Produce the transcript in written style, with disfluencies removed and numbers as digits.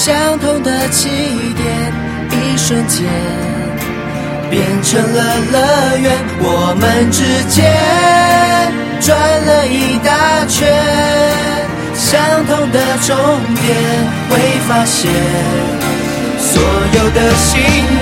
相同的起点，一瞬间变成了乐园。我们之间转了一大圈，相同的终点，会发现所有的心